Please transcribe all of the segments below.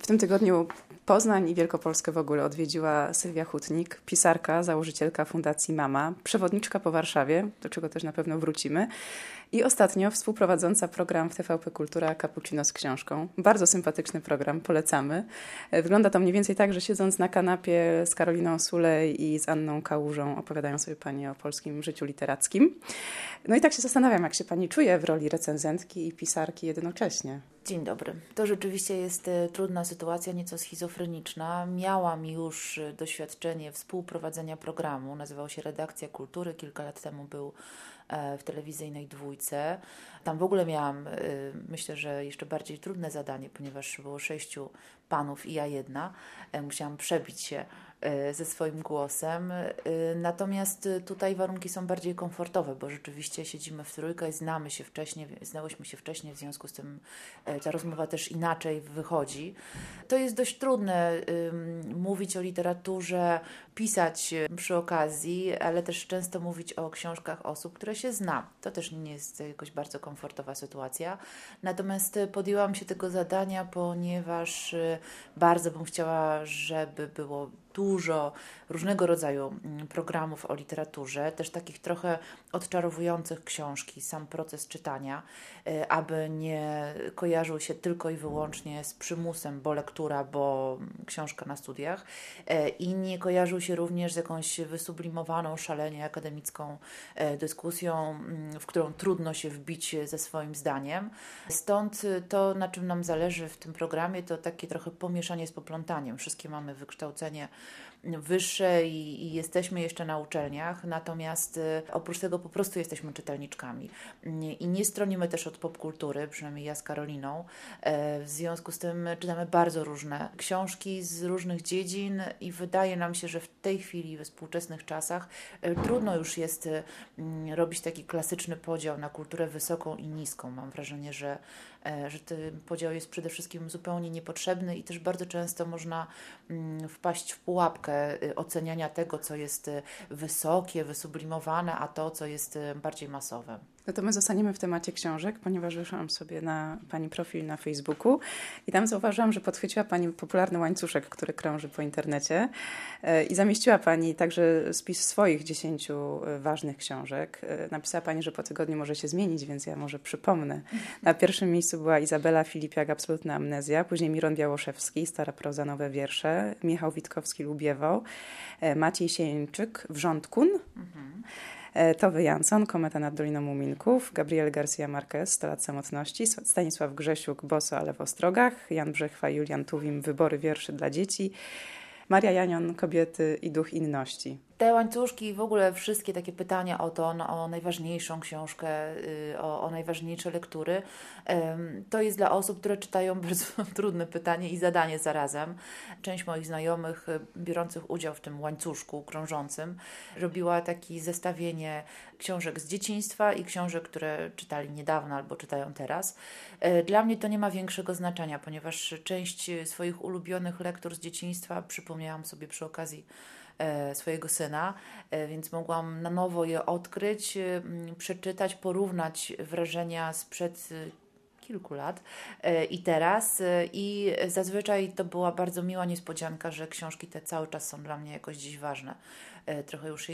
tym tygodniu Poznań i Wielkopolskę w ogóle odwiedziła Sylwia Hutnik, pisarka, założycielka Fundacji Mama, przewodniczka po Warszawie, do czego też na pewno wrócimy, i ostatnio współprowadząca program w TVP Kultura Cappuccino z książką. Bardzo sympatyczny program, polecamy. Wygląda to mniej więcej tak, że siedząc na kanapie z Karoliną Sulej i z Anną Kałużą opowiadają sobie Pani o polskim życiu literackim. No i tak się zastanawiam, jak się Pani czuje w roli recenzentki i pisarki jednocześnie. Dzień dobry. To rzeczywiście jest trudna sytuacja, nieco schizofreniczna. Miałam już doświadczenie współprowadzenia programu, nazywał się Redakcja Kultury, kilka lat temu był w telewizyjnej Dwójce. Tam w ogóle miałam, myślę, że jeszcze bardziej trudne zadanie, ponieważ było 6 panów i ja jedna. Musiałam przebić się ze swoim głosem. Natomiast tutaj warunki są bardziej komfortowe, bo rzeczywiście siedzimy w trójkę i znałyśmy się wcześniej, w związku z tym ta rozmowa też inaczej wychodzi. To jest dość trudne mówić o literaturze, pisać przy okazji, ale też często mówić o książkach osób, które się zna. To też nie jest jakoś bardzo komfortowa sytuacja. Natomiast podjęłam się tego zadania, ponieważ bardzo bym chciała, żeby było dużo różnego rodzaju programów o literaturze, też takich trochę odczarowujących książki, sam proces czytania, aby nie kojarzył się tylko i wyłącznie z przymusem, bo lektura, bo książka na studiach, i nie kojarzył się również z jakąś wysublimowaną, szalenie akademicką dyskusją, w którą trudno się wbić ze swoim zdaniem. Stąd to, na czym nam zależy w tym programie, to takie trochę pomieszanie z poplątaniem. Wszystkie mamy wykształcenie wyższe i jesteśmy jeszcze na uczelniach, natomiast oprócz tego po prostu jesteśmy czytelniczkami i nie stronimy też od popkultury, przynajmniej ja z Karoliną. W związku z tym czytamy bardzo różne książki z różnych dziedzin i wydaje nam się, że w tej chwili, we współczesnych czasach trudno już jest robić taki klasyczny podział na kulturę wysoką i niską. Mam wrażenie, że ten podział jest przede wszystkim zupełnie niepotrzebny i też bardzo często można wpaść w pułapkę oceniania tego, co jest wysokie, wysublimowane, a to, co jest bardziej masowe. No to my zostaniemy w temacie książek, ponieważ wyszłam sobie na Pani profil na Facebooku i tam zauważyłam, że podchwyciła Pani popularny łańcuszek, który krąży po internecie i zamieściła Pani także spis swoich 10 ważnych książek. Napisała Pani, że po tygodniu może się zmienić, więc ja może przypomnę. Na pierwszym miejscu była Izabela Filipiak, Absolutna amnezja, później Miron Białoszewski, Stara proza, nowe wiersze, Michał Witkowski, Lubiewał, Maciej Sieńczyk, Wrzątkun, Tove Jansson, Kometa nad Doliną Muminków, Gabriel García Márquez, 100 lat samotności, Stanisław Grzesiuk, Boso, ale w ostrogach, Jan Brzechwa, Julian Tuwim, Wybory wierszy dla dzieci, Maria Janion, Kobiety i duch inności. Te łańcuszki i w ogóle wszystkie takie pytania o najważniejszą książkę, o najważniejsze lektury, to jest dla osób, które czytają bardzo trudne pytanie i zadanie zarazem. Część moich znajomych biorących udział w tym łańcuszku krążącym robiła takie zestawienie książek z dzieciństwa i książek, które czytali niedawno albo czytają teraz. Dla mnie to nie ma większego znaczenia, ponieważ część swoich ulubionych lektur z dzieciństwa przypomniałam sobie przy okazji swojego syna, więc mogłam na nowo je odkryć, przeczytać, porównać wrażenia sprzed kilku lat i teraz. I zazwyczaj to była bardzo miła niespodzianka, że książki te cały czas są dla mnie jakoś dziś ważne. Trochę już je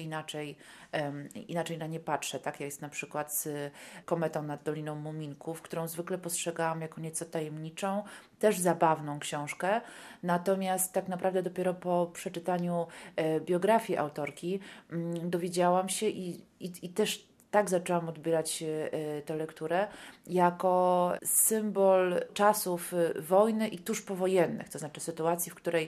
inaczej na nie patrzę. Tak jest na przykład z Kometą nad Doliną Muminków, którą zwykle postrzegałam jako nieco tajemniczą, też zabawną książkę. Natomiast tak naprawdę dopiero po przeczytaniu biografii autorki dowiedziałam się i też tak zaczęłam odbierać tę lekturę jako symbol czasów wojny i tuż powojennych, to znaczy sytuacji, w której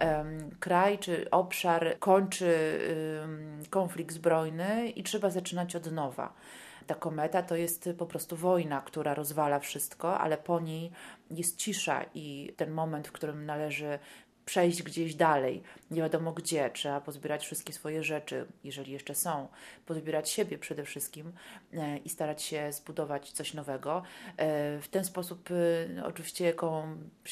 kraj czy obszar kończy konflikt zbrojny i trzeba zaczynać od nowa. Ta kometa to jest po prostu wojna, która rozwala wszystko, ale po niej jest cisza i ten moment, w którym należy przejść gdzieś dalej, nie wiadomo gdzie, trzeba pozbierać wszystkie swoje rzeczy, jeżeli jeszcze są, pozbierać siebie przede wszystkim i starać się zbudować coś nowego. W ten sposób oczywiście jako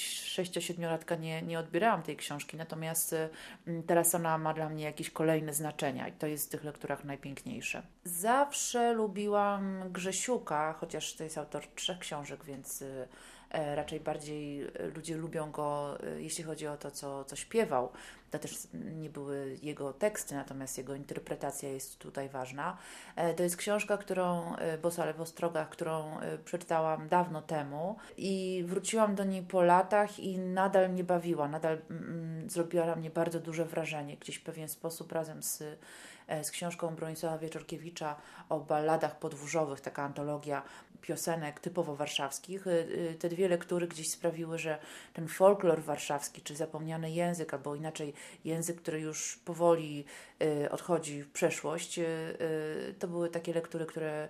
6-7-latka nie odbierałam tej książki, natomiast teraz ona ma dla mnie jakieś kolejne znaczenia i to jest w tych lekturach najpiękniejsze. Zawsze lubiłam Grzesiuka, chociaż to jest autor 3 książek, więc Raczej bardziej ludzie lubią go, jeśli chodzi o to, co śpiewał. To też nie były jego teksty, natomiast jego interpretacja jest tutaj ważna. To jest książka, Boso, ale w ostrogach, którą przeczytałam dawno temu i wróciłam do niej po latach i nadal mnie bawiła, nadal zrobiła na mnie bardzo duże wrażenie. Gdzieś w pewien sposób razem z książką Bronisława Wieczorkiewicza o balladach podwórzowych, taka antologia piosenek typowo warszawskich. Te dwie lektury gdzieś sprawiły, że ten folklor warszawski, czy zapomniany język, albo inaczej język, który już powoli odchodzi w przeszłość, to były takie lektury,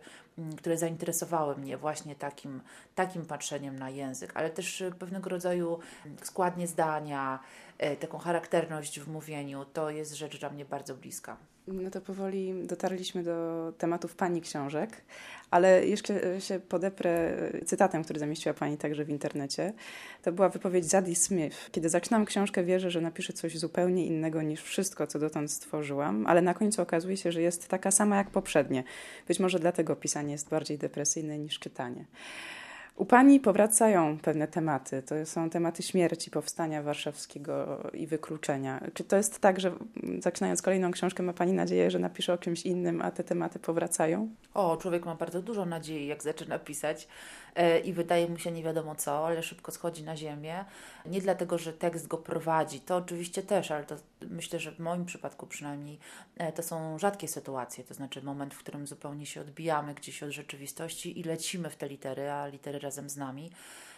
które zainteresowały mnie właśnie takim patrzeniem na język, ale też pewnego rodzaju składnie zdania, taką charakterność w mówieniu, to jest rzecz dla mnie bardzo bliska. No to powoli dotarliśmy do tematów Pani książek, ale jeszcze się podeprę cytatem, który zamieściła Pani także w internecie. To była wypowiedź Zadie Smith. Kiedy zaczynam książkę, wierzę, że napiszę coś zupełnie innego niż wszystko, co dotąd stworzyłam, ale na końcu okazuje się, że jest taka sama jak poprzednie. Być może dlatego pisanie jest bardziej depresyjne niż czytanie. U Pani powracają pewne tematy. To są tematy śmierci, powstania warszawskiego i wykluczenia. Czy to jest tak, że zaczynając kolejną książkę ma Pani nadzieję, że napisze o czymś innym, a te tematy powracają? Człowiek ma bardzo dużo nadziei, jak zaczyna pisać i wydaje mu się nie wiadomo co, ale szybko schodzi na ziemię. Nie dlatego, że tekst go prowadzi, to oczywiście też, ale to myślę, że w moim przypadku przynajmniej to są rzadkie sytuacje, to znaczy moment, w którym zupełnie się odbijamy gdzieś od rzeczywistości i lecimy w te litery, a litery razem z nami.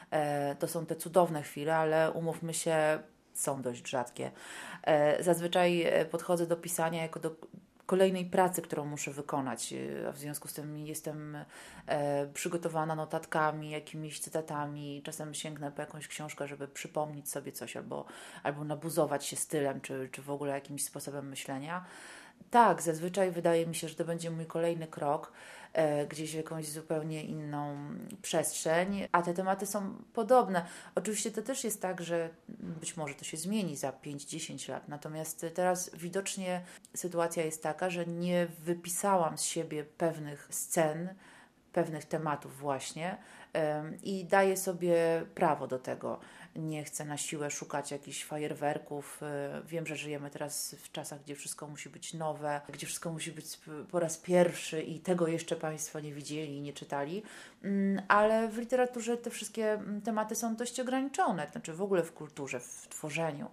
To są te cudowne chwile, ale umówmy się, są dość rzadkie. Zazwyczaj podchodzę do pisania jako do kolejnej pracy, którą muszę wykonać, a w związku z tym jestem przygotowana notatkami, jakimiś cytatami, czasem sięgnę po jakąś książkę, żeby przypomnieć sobie coś albo nabuzować się stylem, czy w ogóle jakimś sposobem myślenia. Tak, zazwyczaj wydaje mi się, że to będzie mój kolejny krok, gdzieś w jakąś zupełnie inną przestrzeń, a te tematy są podobne. Oczywiście to też jest tak, że być może to się zmieni za 5-10 lat, natomiast teraz widocznie sytuacja jest taka, że nie wypisałam z siebie pewnych scen, pewnych tematów właśnie i daję sobie prawo do tego. Nie chcę na siłę szukać jakichś fajerwerków. Wiem, że żyjemy teraz w czasach, gdzie wszystko musi być nowe, gdzie wszystko musi być po raz pierwszy i tego jeszcze Państwo nie widzieli i nie czytali, ale w literaturze te wszystkie tematy są dość ograniczone, to znaczy w ogóle w kulturze, w tworzeniu.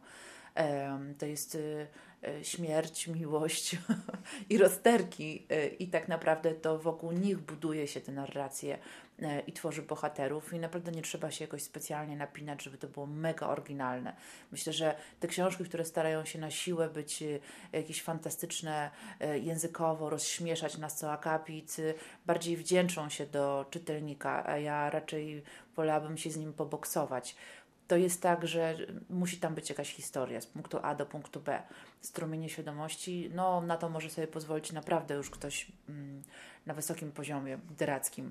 To jest śmierć, miłość i rozterki i tak naprawdę to wokół nich buduje się te narracje i tworzy bohaterów i naprawdę nie trzeba się jakoś specjalnie napinać, żeby to było mega oryginalne. Myślę, że te książki, które starają się na siłę być jakieś fantastyczne językowo, rozśmieszać nas co akapit, bardziej wdzięczą się do czytelnika, a ja raczej wolałabym się z nim poboksować. To jest tak, że musi tam być jakaś historia z punktu A do punktu B. Strumienie świadomości, no na to może sobie pozwolić naprawdę już ktoś na wysokim poziomie literackim.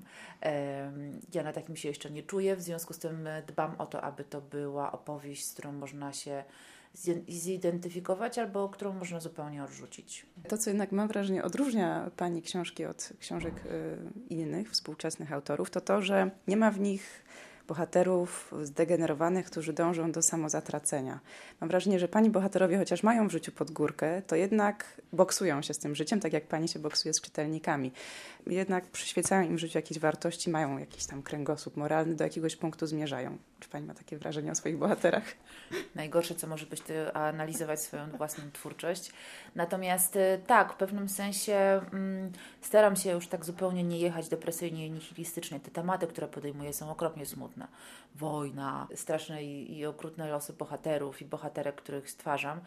Ja na takim się jeszcze nie czuję, w związku z tym dbam o to, aby to była opowieść, z którą można się zidentyfikować albo którą można zupełnie odrzucić. To, co jednak mam wrażenie odróżnia Pani książki od książek innych, współczesnych autorów, to to, że nie ma w nich bohaterów zdegenerowanych, którzy dążą do samozatracenia. Mam wrażenie, że Pani bohaterowie, chociaż mają w życiu pod górkę, to jednak boksują się z tym życiem, tak jak Pani się boksuje z czytelnikami. Jednak przyświecają im w życiu jakieś wartości, mają jakiś tam kręgosłup moralny, do jakiegoś punktu zmierzają. Czy Pani ma takie wrażenie o swoich bohaterach? Najgorsze, co może być, to analizować swoją własną twórczość. Natomiast tak, w pewnym sensie staram się już tak zupełnie nie jechać depresyjnie i nihilistycznie. Te tematy, które podejmuję, są okropnie smutne. Wojna, straszne i okrutne losy bohaterów i bohaterek, których stwarzam.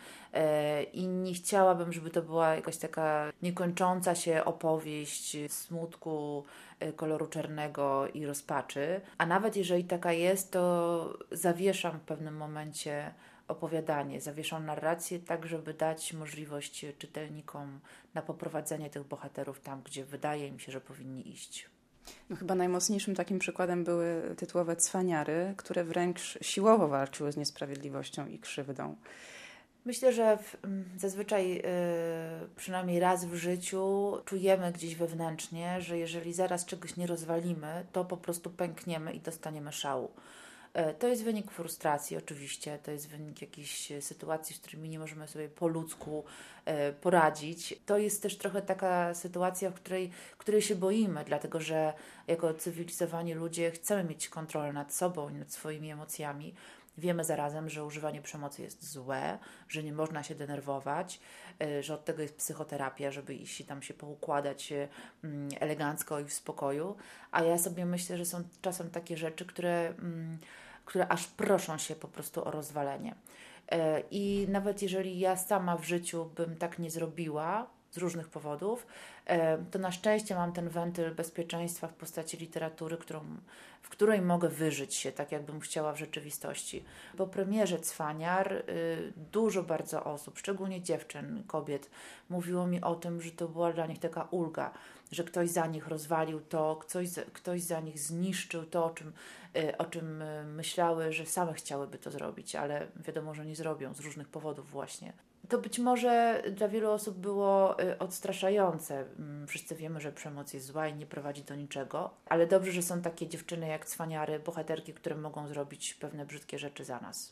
I nie chciałabym, żeby to była jakaś taka niekończąca się opowieść smutku, koloru czarnego i rozpaczy. A nawet jeżeli taka jest, to zawieszam w pewnym momencie opowiadanie, zawieszam narrację tak, żeby dać możliwość czytelnikom na poprowadzenie tych bohaterów tam, gdzie wydaje mi się, że powinni iść. No chyba najmocniejszym takim przykładem były tytułowe cwaniary, które wręcz siłowo walczyły z niesprawiedliwością i krzywdą. Myślę, że zazwyczaj przynajmniej raz w życiu czujemy gdzieś wewnętrznie, że jeżeli zaraz czegoś nie rozwalimy, to po prostu pękniemy i dostaniemy szału. To jest wynik frustracji oczywiście, to jest wynik jakichś sytuacji, z którymi nie możemy sobie po ludzku poradzić. To jest też trochę taka sytuacja, której się boimy, dlatego że jako cywilizowani ludzie chcemy mieć kontrolę nad sobą i nad swoimi emocjami. Wiemy zarazem, że używanie przemocy jest złe, że nie można się denerwować, że od tego jest psychoterapia, żeby iść tam się poukładać elegancko i w spokoju. A ja sobie myślę, że są czasem takie rzeczy, które aż proszą się po prostu o rozwalenie. I nawet jeżeli ja sama w życiu bym tak nie zrobiła z różnych powodów, to na szczęście mam ten wentyl bezpieczeństwa w postaci literatury, w której mogę wyżyć się tak, jakbym chciała w rzeczywistości. Po premierze Cwaniar dużo bardzo osób, szczególnie dziewczyn, kobiet, mówiło mi o tym, że to była dla nich taka ulga, że ktoś za nich rozwalił to, ktoś za nich zniszczył to, o czym myślały, że same chciałyby to zrobić, ale wiadomo, że nie zrobią z różnych powodów właśnie. To być może dla wielu osób było odstraszające. Wszyscy wiemy, że przemoc jest zła i nie prowadzi do niczego, ale dobrze, że są takie dziewczyny jak Cwaniary, bohaterki, które mogą zrobić pewne brzydkie rzeczy za nas.